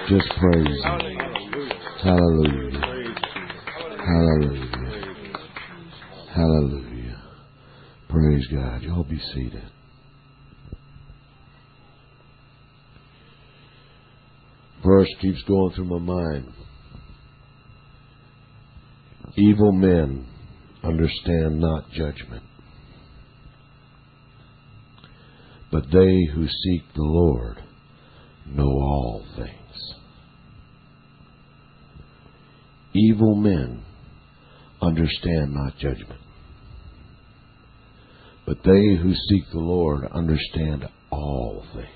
Just praise Him. Hallelujah. Hallelujah. Hallelujah. Praise God. Y'all be seated. Verse keeps going through my mind. Evil men understand not judgment, but they who seek the Lord know all things. Evil men understand not judgment, but they who seek the Lord understand all things.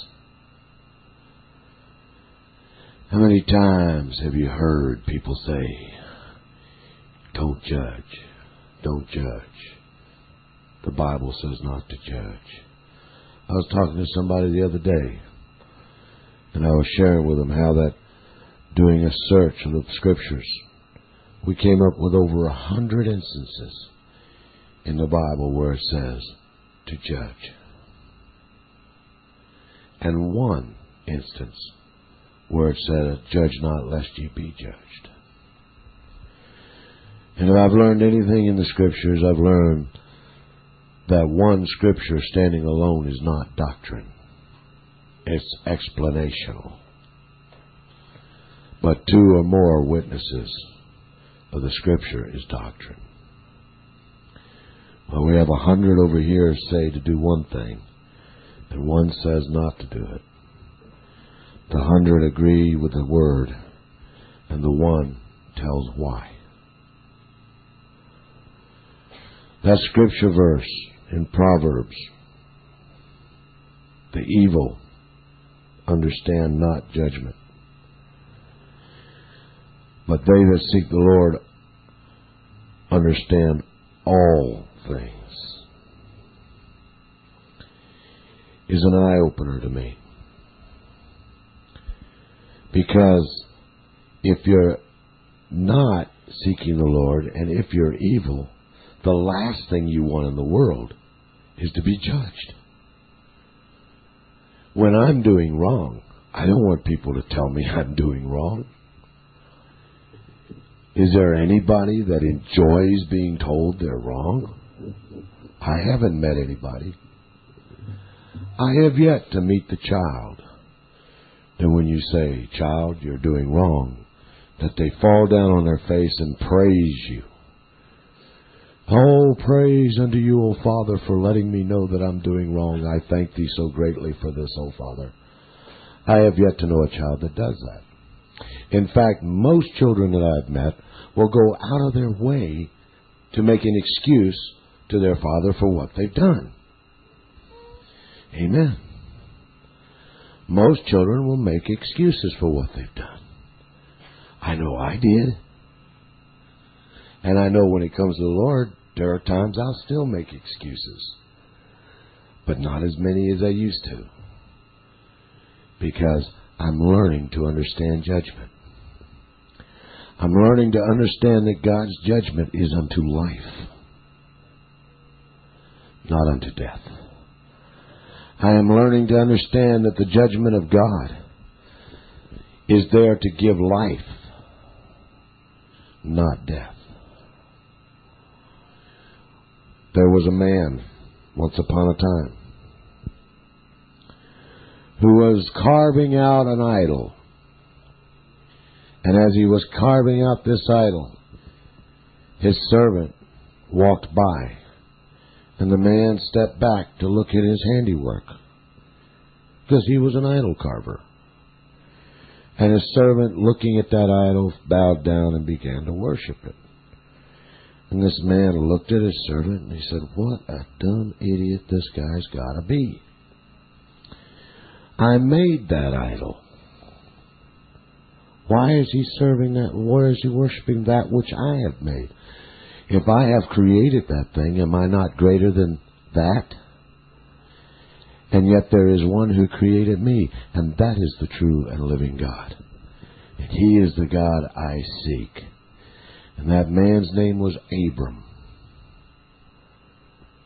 How many times have you heard people say, don't judge, don't judge. The Bible says not to judge. I was talking to somebody the other day, and I was sharing with them how that, doing a search of the Scriptures, we came up with over 100 instances in the Bible where it says to judge. And one instance where it said, judge not lest ye be judged. And if I've learned anything in the Scriptures, I've learned that one Scripture standing alone is not doctrine. It's explanational. But two or more witnesses of the Scripture is doctrine. Well, we have 100 over here say to do one thing, and one says not to do it. The 100 agree with the Word, and the one tells why. That Scripture verse in Proverbs, the evil understand not judgment, but they that seek the Lord understand all things, is an eye-opener to me. Because if you're not seeking the Lord, and if you're evil, the last thing you want in the world is to be judged. When I'm doing wrong, I don't want people to tell me I'm doing wrong. Is there anybody that enjoys being told they're wrong? I haven't met anybody. I have yet to meet the child that when you say, child, you're doing wrong, that they fall down on their face and praise you. Oh, praise unto you, O Father, for letting me know that I'm doing wrong. I thank thee so greatly for this, O Father. I have yet to know a child that does that. In fact, most children that I've met will go out of their way to make an excuse to their father for what they've done. Amen. Most children will make excuses for what they've done. I know I did. And I know when it comes to the Lord, there are times I'll still make excuses. But not as many as I used to. Because I'm learning to understand judgment. I'm learning to understand that God's judgment is unto life, not unto death. I am learning to understand that the judgment of God is there to give life, not death. There was a man, once upon a time, who was carving out an idol. And as he was carving out this idol, his servant walked by. And the man stepped back to look at his handiwork, because he was an idol carver. And his servant, looking at that idol, bowed down and began to worship it. And this man looked at his servant and he said, what a dumb idiot this guy's got to be. I made that idol. Why is he serving that? Why is he worshiping that which I have made? If I have created that thing, am I not greater than that? And yet there is one who created me, and that is the true and living God. And He is the God I seek. And that man's name was Abram.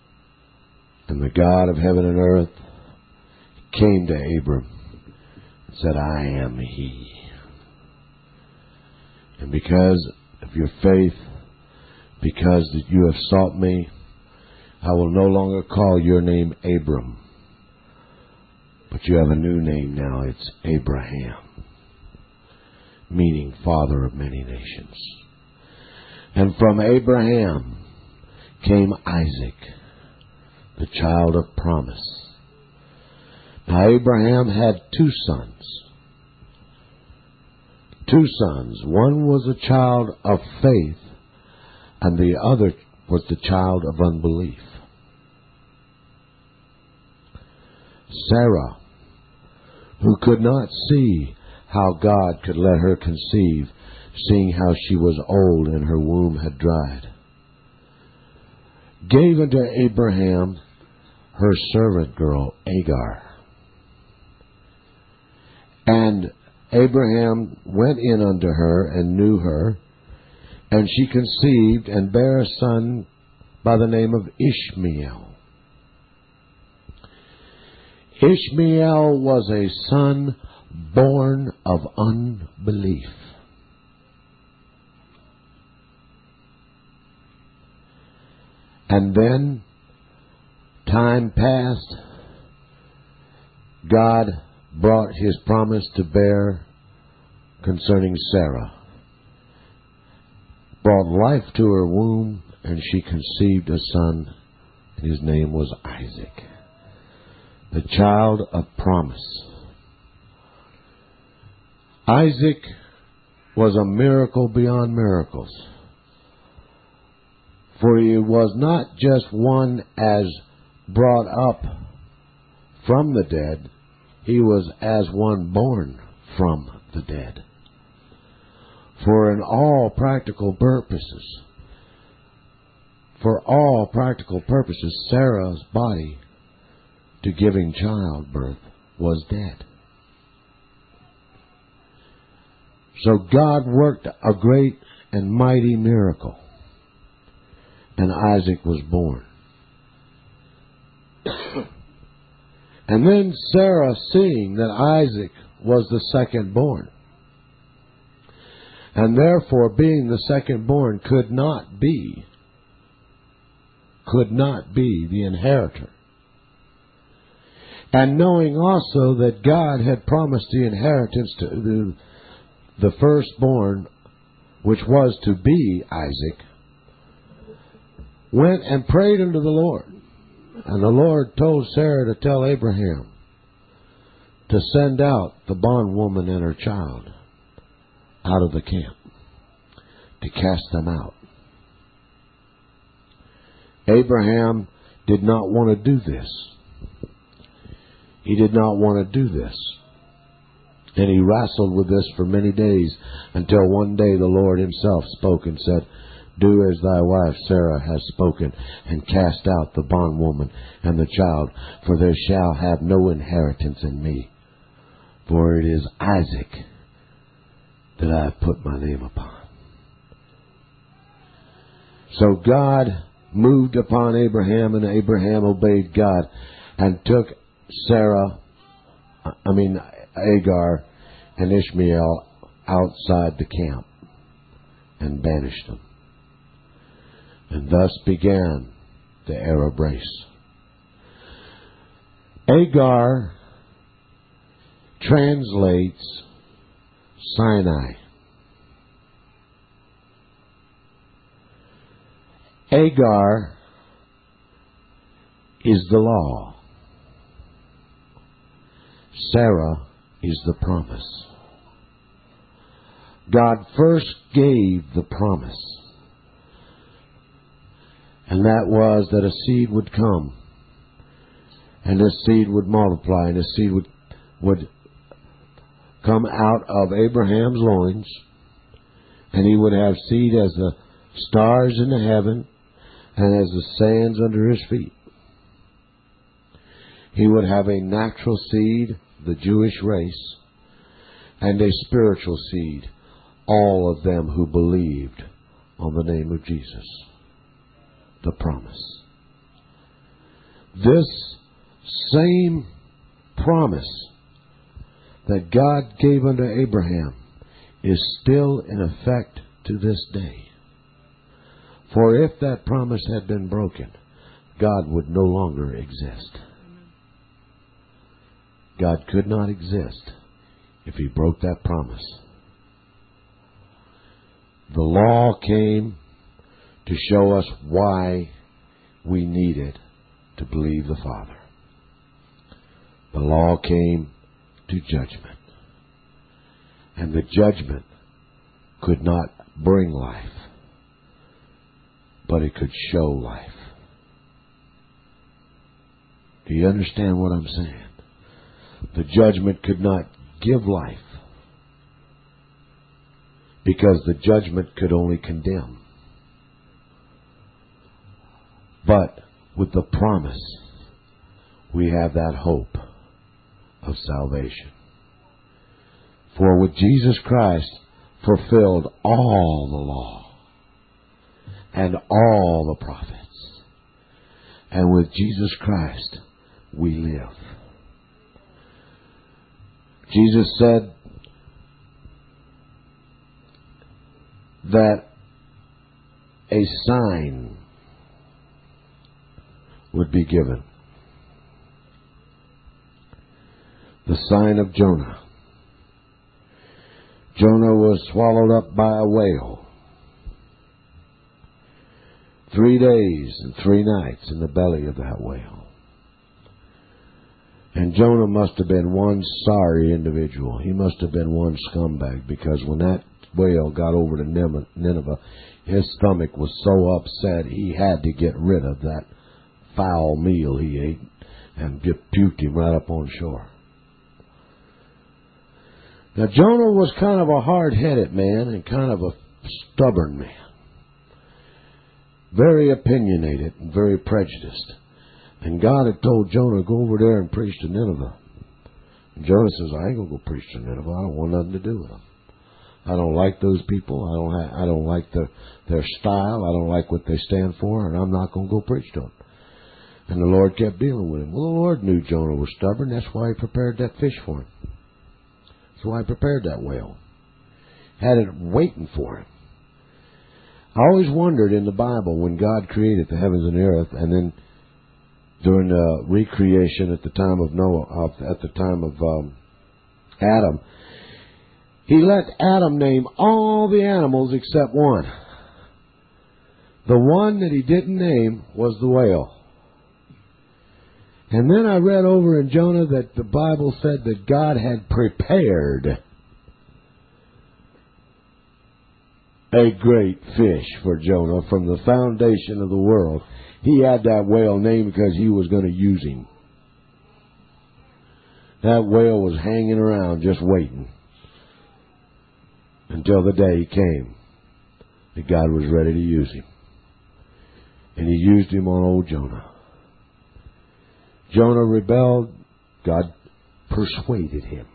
And the God of heaven and earth came to Abram and said, I am He. And because of your faith, because that you have sought me, I will no longer call your name Abram, but you have a new name now. It's Abraham, meaning father of many nations. And from Abraham came Isaac, the child of promise. Now Abraham had two sons. One was a child of faith, and the other was the child of unbelief. Sarah, who could not see how God could let her conceive, seeing how she was old and her womb had dried, gave unto Abraham her servant girl Agar. And Abraham went in unto her and knew her, and she conceived and bare a son by the name of Ishmael. Ishmael was a son born of unbelief. And then time passed. God brought His promise to bear concerning Sarah. Brought life to her womb, and she conceived a son, and his name was Isaac, the child of promise. Isaac was a miracle beyond miracles, for he was not just one as brought up from the dead, he was as one born from the dead. For all practical purposes, Sarah's body to giving childbirth was dead. So God worked a great and mighty miracle, and Isaac was born. And then Sarah, seeing that Isaac was the second born, and therefore being the second born could not be the inheritor, and knowing also that God had promised the inheritance to the firstborn, which was to be Isaac, went and prayed unto the Lord. And the Lord told Sarah to tell Abraham to send out the bondwoman and her child out of the camp, to cast them out. Abraham did not want to do this. He did not want to do this. And he wrestled with this for many days, until one day the Lord Himself spoke and said, do as thy wife Sarah has spoken, and cast out the bondwoman and the child, for they shall have no inheritance in me. For it is Isaac that I have put my name upon. So God moved upon Abraham, and Abraham obeyed God, and took Agar and Ishmael outside the camp and banished them. And thus began the Arab race. Agar translates Sinai. Agar is the law. Sarah is the promise. God first gave the promise, and that was that a seed would come, and this seed would multiply, and this seed would come out of Abraham's loins, and he would have seed as the stars in the heaven and as the sands under his feet. He would have a natural seed, the Jewish race, and a spiritual seed, all of them who believed on the name of Jesus. The promise. This same promise that God gave unto Abraham is still in effect to this day. For if that promise had been broken, God would no longer exist. God could not exist if He broke that promise. The law came to show us why we needed to believe the Father. The law came to judgment. And the judgment could not bring life, but it could show life. Do you understand what I'm saying? The judgment could not give life, because the judgment could only condemn. But with the promise, we have that hope of salvation. For with Jesus Christ fulfilled all the law and all the prophets. And with Jesus Christ we live. Jesus said that a sign would be given. The sign of Jonah. Jonah was swallowed up by a whale. 3 days and 3 nights in the belly of that whale. And Jonah must have been one sorry individual. He must have been one scumbag, because when that whale got over to Nineveh, his stomach was so upset he had to get rid of that foul meal he ate and just puked him right up on shore. Now, Jonah was kind of a hard-headed man and kind of a stubborn man. Very opinionated and very prejudiced. And God had told Jonah, go over there and preach to Nineveh. And Jonah says, I ain't going to go preach to Nineveh. I don't want nothing to do with them. I don't like those people. I don't like their style. I don't like what they stand for, and I'm not going to go preach to them. And the Lord kept dealing with him. Well, the Lord knew Jonah was stubborn. That's why He prepared that fish for him. That's why He prepared that whale. Had it waiting for him. I always wondered in the Bible, when God created the heavens and the earth, and then during the recreation at the time of Noah, at the time of Adam, He let Adam name all the animals except one. The one that He didn't name was the whale. And then I read over in Jonah that the Bible said that God had prepared a great fish for Jonah from the foundation of the world. He had that whale named because He was going to use him. That whale was hanging around just waiting until the day came that God was ready to use him. And He used him on old Jonah. Jonah rebelled. God persuaded him.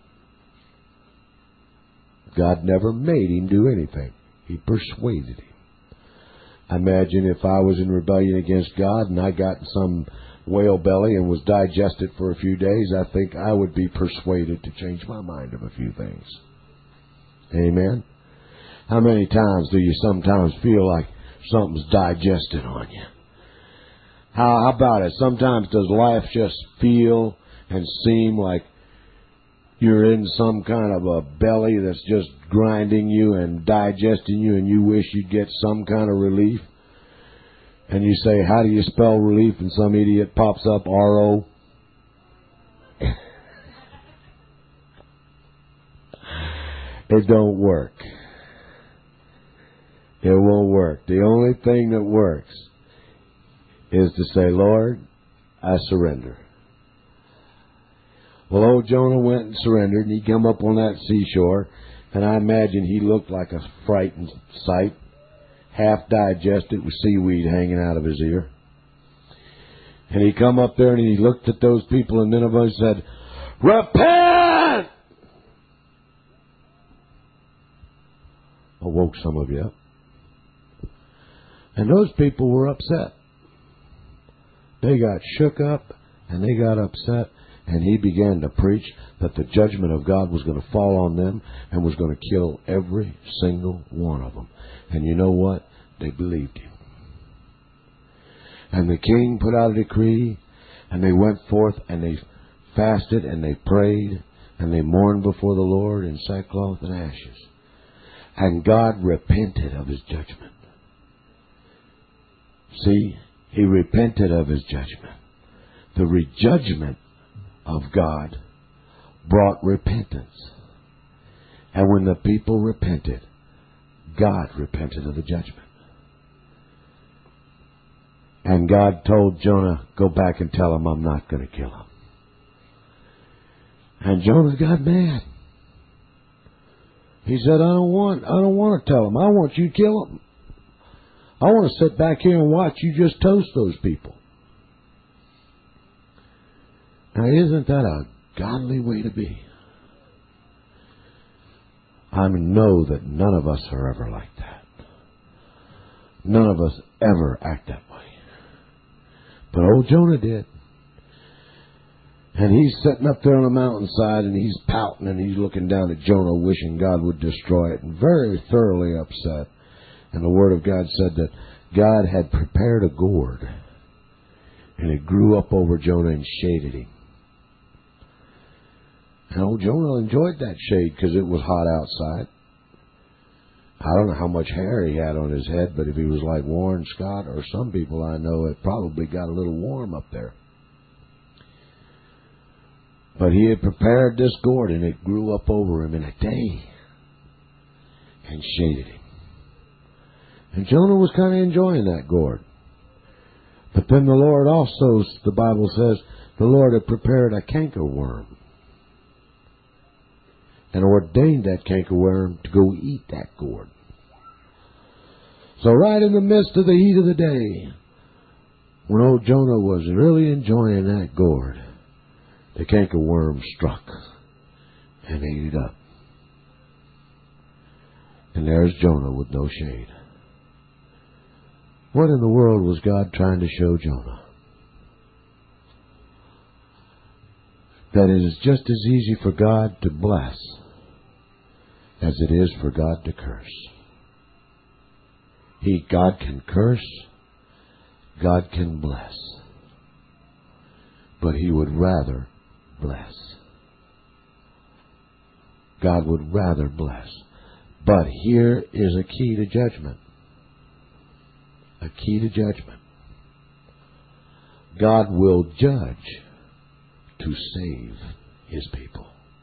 God never made him do anything. He persuaded him. Imagine if I was in rebellion against God and I got some whale belly and was digested for a few days, I think I would be persuaded to change my mind of a few things. Amen? How many times do you sometimes feel like something's digested on you? How about it? Sometimes does life just feel and seem like you're in some kind of a belly that's just grinding you and digesting you, and you wish you'd get some kind of relief? And you say, how do you spell relief? And some idiot pops up R-O. It don't work. It won't work. The only thing that works is to say, Lord, I surrender. Well, old Jonah went and surrendered, and he come up on that seashore, and I imagine he looked like a frightened sight, half digested with seaweed hanging out of his ear. And he come up there and he looked at those people in Nineveh and said, repent! I woke some of you up. And those people were upset. They got shook up and they got upset. And he began to preach that the judgment of God was going to fall on them and was going to kill every single one of them. And you know what? They believed him. And the king put out a decree, and they went forth and they fasted and they prayed and they mourned before the Lord in sackcloth and ashes. And God repented of his judgment. See, he repented of his judgment. The rejudgment of God brought repentance. And when the people repented, God repented of the judgment. And God told Jonah, go back and tell him I'm not going to kill him. And Jonah got mad. He said, I don't want to tell him. I want you to kill him. I want to sit back here and watch you just toast those people. Now, isn't that a godly way to be? I know that none of us are ever like that. None of us ever act that way. But old Jonah did. And he's sitting up there on a mountainside and he's pouting and he's looking down at Jonah wishing God would destroy it and very thoroughly upset. And the Word of God said that God had prepared a gourd and it grew up over Jonah and shaded him. And old Jonah enjoyed that shade because it was hot outside. I don't know how much hair he had on his head, but if he was like Warren Scott or some people I know, it probably got a little warm up there. But he had prepared this gourd and it grew up over him in a day and shaded him. And Jonah was kind of enjoying that gourd. But then the Lord also, the Bible says, the Lord had prepared a cankerworm and ordained that cankerworm to go eat that gourd. So right in the midst of the heat of the day, when old Jonah was really enjoying that gourd, the cankerworm struck and ate it up. And there's Jonah with no shade. What in the world was God trying to show Jonah? That it is just as easy for God to bless as it is for God to curse. God can curse, God can bless, but He would rather bless. God would rather bless. But here is a key to judgment. A key to judgment. God will judge to save His people.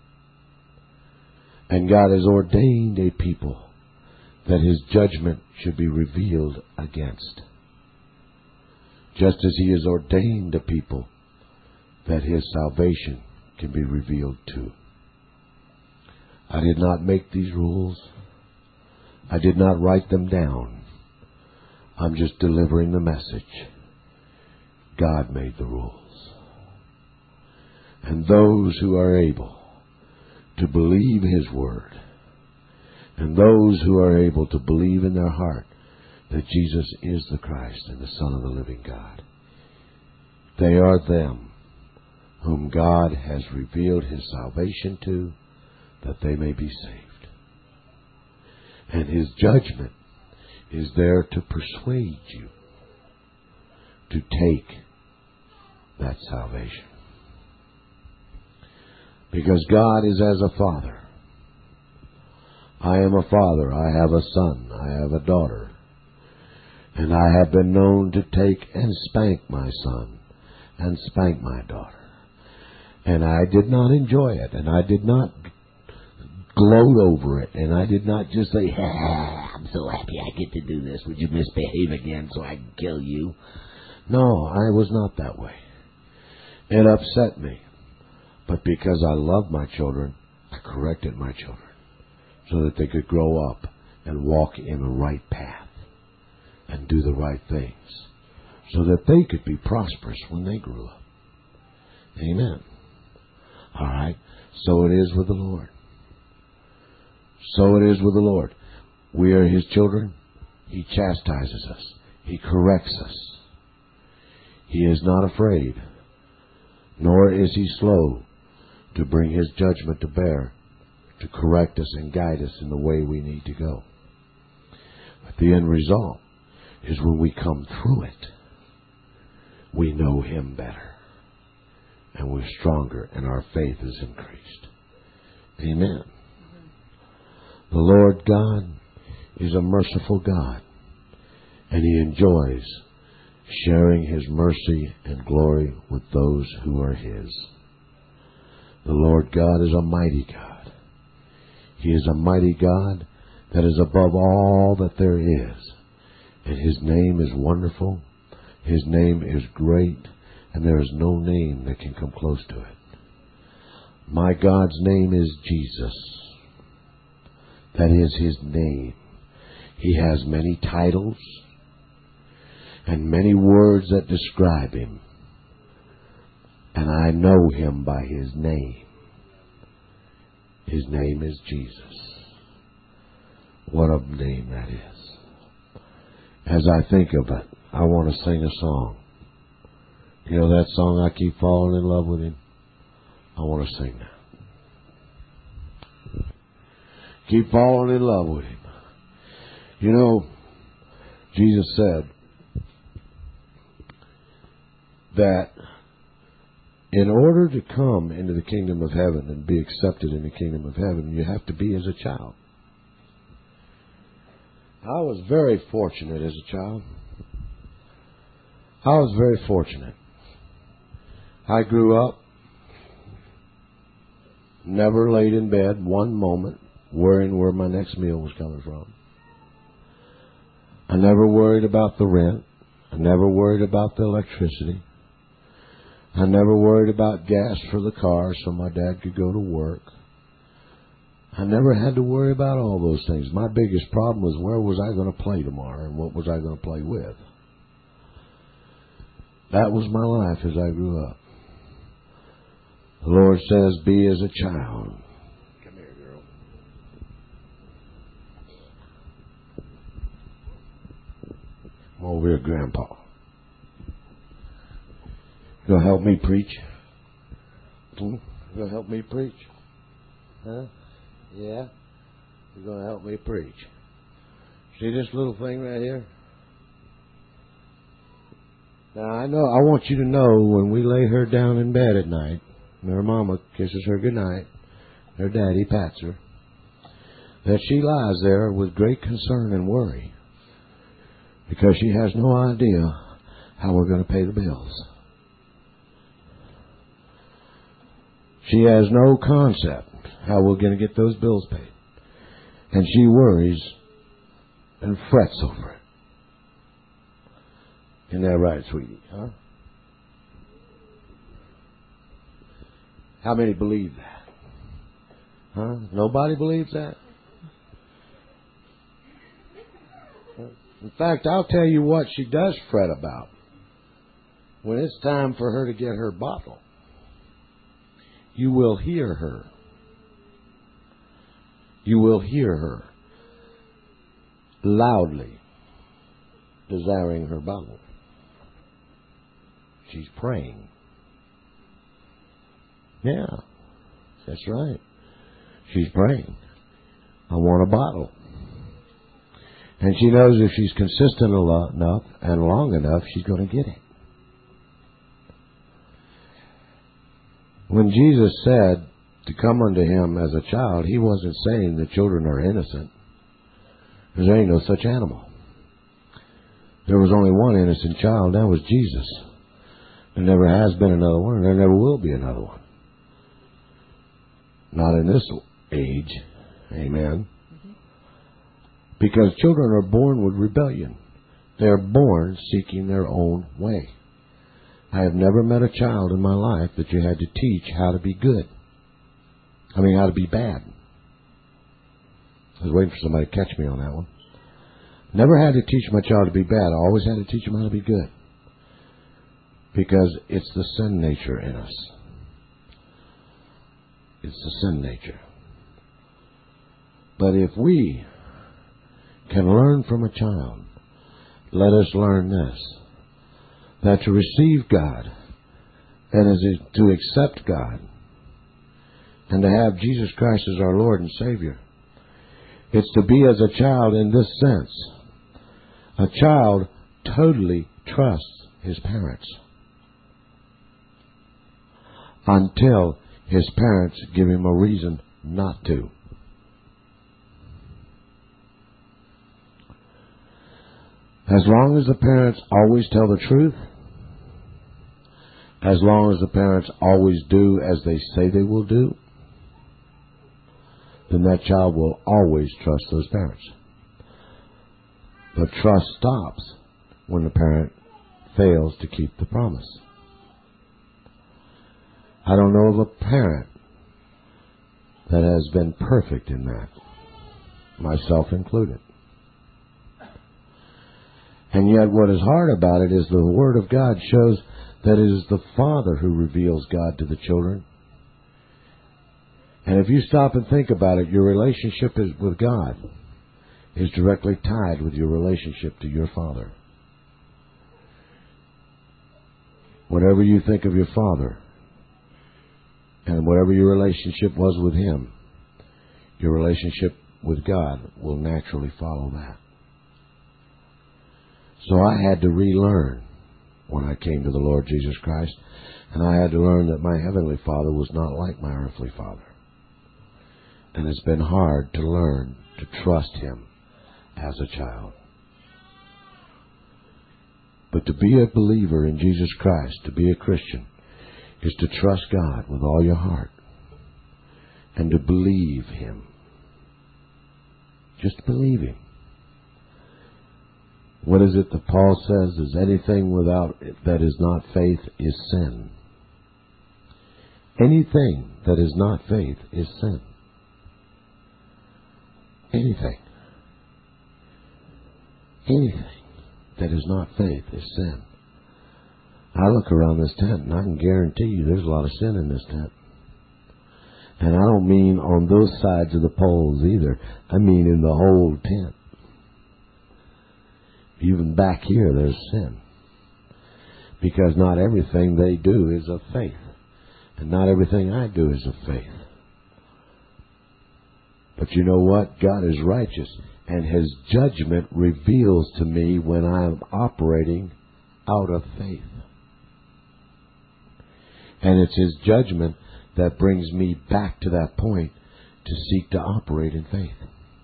And God has ordained a people that His judgment should be revealed against. Just as He has ordained a people that His salvation can be revealed to. I did not make these rules. I did not write them down. I'm just delivering the message. God made the rules. And those who are able to believe His Word, and those who are able to believe in their heart that Jesus is the Christ and the Son of the living God, they are them whom God has revealed His salvation to, that they may be saved. And His judgment is there to persuade you to take that salvation. Because God is as a father. I am a father. I have a son. I have a daughter. And I have been known to take and spank my son and spank my daughter. And I did not enjoy it. And I did not gloat over it. And I did not just say, I'm so happy I get to do this. Would you misbehave again so I can kill you? No, I was not that way. It upset me. But because I loved my children, I corrected my children so that they could grow up and walk in the right path and do the right things so that they could be prosperous when they grew up. Amen. All right. So it is with the Lord. So it is with the Lord. We are His children. He chastises us. He corrects us. He is not afraid nor is he slow to bring his judgment to bear, to correct us and guide us in the way we need to go. But the end result is when we come through it, we know him better, and we're stronger, and our faith is increased. Amen. The Lord God is a merciful God, and he enjoys sharing his mercy and glory with those who are his. The Lord God is a mighty God. He is a mighty God that is above all that there is. And his name is wonderful. His name is great. And there is no name that can come close to it. My God's name is Jesus. That is his name. He has many titles and many words that describe him. And I know him by his name. His name is Jesus. What a name that is. As I think of it, I want to sing a song. You know that song, I Keep Falling in Love with Him? I want to sing that. Keep falling in love with him. You know, Jesus said that in order to come into the kingdom of heaven and be accepted in the kingdom of heaven, you have to be as a child. I was very fortunate as a child. I was very fortunate. I grew up, never laid in bed one moment worrying where my next meal was coming from. I never worried about the rent. I never worried about the electricity. I never worried about gas for the car so my dad could go to work. I never had to worry about all those things. My biggest problem was where was I going to play tomorrow and what was I going to play with. That was my life as I grew up. The Lord says, be as a child. Come here, girl. Come over here, Grandpa. You gonna help me preach? You gonna help me preach? Huh? Yeah? You're gonna help me preach. See this little thing right here? Now I want you to know when we lay her down in bed at night, and her mama kisses her goodnight, her daddy pats her, that she lies there with great concern and worry because she has no idea how we're going to pay the bills. She has no concept how we're going to get those bills paid. And she worries and frets over it. Isn't that right, sweetie? Huh? How many believe that? Huh? Nobody believes that? In fact, I'll tell you what she does fret about. When it's time for her to get her bottle, you will hear her. You will hear her loudly desiring her bottle. She's praying. Yeah, that's right. She's praying. I want a bottle. And she knows if she's consistent enough and long enough, she's going to get it. When Jesus said to come unto him as a child, he wasn't saying that children are innocent. Because there ain't no such animal. There was only one innocent child, that was Jesus. There never has been another one, and there never will be another one. Not in this age. Amen. Because children are born with rebellion. They are born seeking their own way. I have never met a child in my life that you had to teach how to be good. How to be bad. I was waiting for somebody to catch me on that one. Never had to teach my child to be bad. I always had to teach him how to be good. Because it's the sin nature in us. It's the sin nature. But if we can learn from a child, let us learn this. That to receive God and is to accept God and to have Jesus Christ as our Lord and Savior. It's to be as a child in this sense. A child totally trusts his parents until his parents give him a reason not to. As long as the parents always tell the truth, as long as the parents always do as they say they will do, then that child will always trust those parents. But trust stops when the parent fails to keep the promise. I don't know of a parent that has been perfect in that, myself included. And yet what is hard about it is the Word of God shows that it is the Father who reveals God to the children. And if you stop and think about it, your relationship with God is directly tied with your relationship to your Father. Whatever you think of your Father, and whatever your relationship was with Him, your relationship with God will naturally follow that. So I had to relearn when I came to the Lord Jesus Christ, and I had to learn that my Heavenly Father was not like my earthly father. And it's been hard to learn to trust Him as a child. But to be a believer in Jesus Christ, to be a Christian, is to trust God with all your heart and to believe Him. Just believe Him. What is it that Paul says? Is anything without that is not faith is sin. Anything that is not faith is sin. Anything. Anything that is not faith is sin. I look around this tent and I can guarantee you there's a lot of sin in this tent. And I don't mean on those sides of the poles either. I mean in the whole tent. Even back here there's sin. Because not everything they do is of faith. And not everything I do is of faith. But you know what? God is righteous. And His judgment reveals to me when I'm operating out of faith. And it's His judgment that brings me back to that point to seek to operate in faith.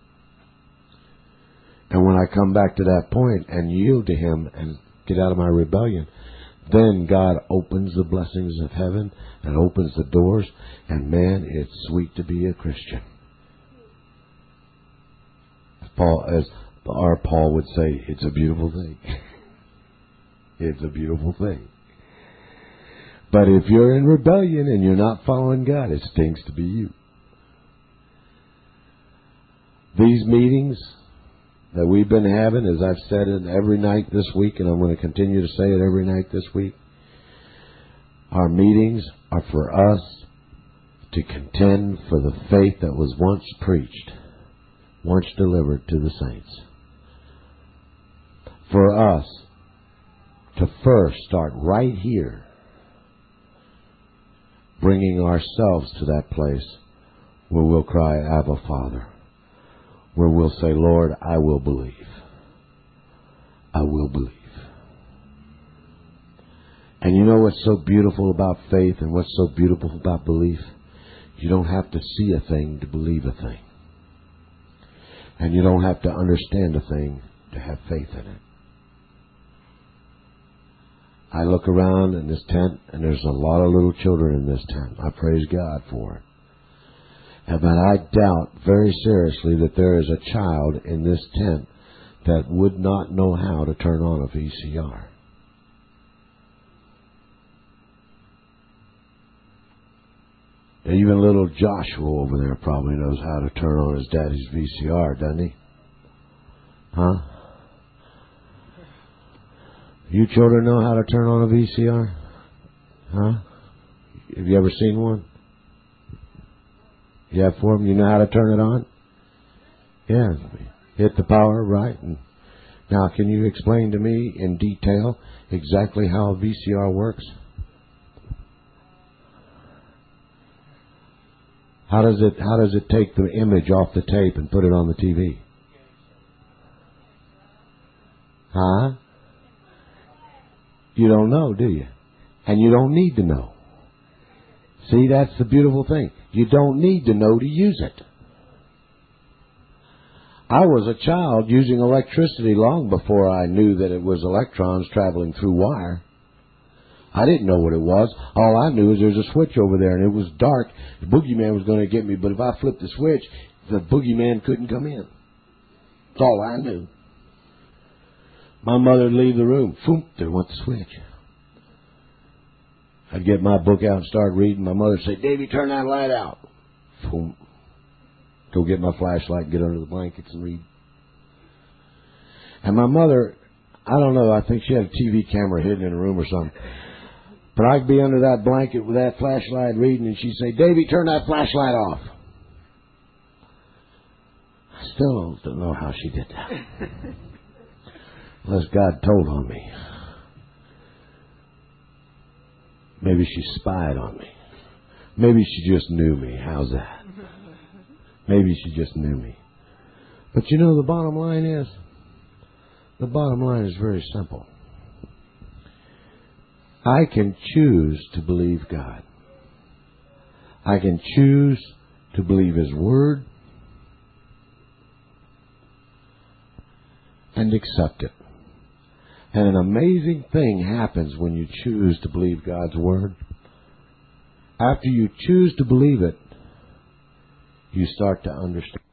And when I come back to that point and yield to Him and get out of my rebellion, then God opens the blessings of heaven and opens the doors. And man, it's sweet to be a Christian. As Paul would say, it's a beautiful thing. It's a beautiful thing. But if you're in rebellion and you're not following God, it stinks to be you. These meetings that we've been having, as I've said it every night this week, and I'm going to continue to say it every night this week, our meetings are for us to contend for the faith that was once preached, once delivered to the saints. For us to first start right here, bringing ourselves to that place where we'll cry, Abba, Father. Where we'll say, Lord, I will believe. I will believe. And you know what's so beautiful about faith and what's so beautiful about belief? You don't have to see a thing to believe a thing. And you don't have to understand a thing to have faith in it. I look around in this tent, and there's a lot of little children in this tent. I praise God for it. But I doubt very seriously that there is a child in this tent that would not know how to turn on a VCR. Even little Joshua over there probably knows how to turn on his daddy's VCR, doesn't he? Huh? You children know how to turn on a VCR? Huh? Have you ever seen one? You have for them? You know how to turn it on? Yeah. Hit the power, right? And now, can you explain to me in detail exactly how a VCR works? How does it take the image off the tape and put it on the TV? Huh? You don't know, do you? And you don't need to know. See, that's the beautiful thing. You don't need to know to use it. I was a child using electricity long before I knew that it was electrons traveling through wire. I didn't know what it was. All I knew is there's a switch over there, and it was dark. The boogeyman was going to get me, but if I flipped the switch, the boogeyman couldn't come in. That's all I knew. My mother would leave the room. Boom, there went the switch. I'd get my book out and start reading. My mother would say, Davy, turn that light out. Boom. Go get my flashlight and get under the blankets and read. And my mother, I don't know, I think she had a TV camera hidden in her room or something. But I'd be under that blanket with that flashlight reading, and she'd say, Davy, turn that flashlight off. I still don't know how she did that. Unless God told on me. Maybe she spied on me. Maybe she just knew me. How's that? Maybe she just knew me. But you know, the bottom line is very simple. I can choose to believe God. I can choose to believe His Word and accept it. And an amazing thing happens when you choose to believe God's Word. After you choose to believe it, you start to understand.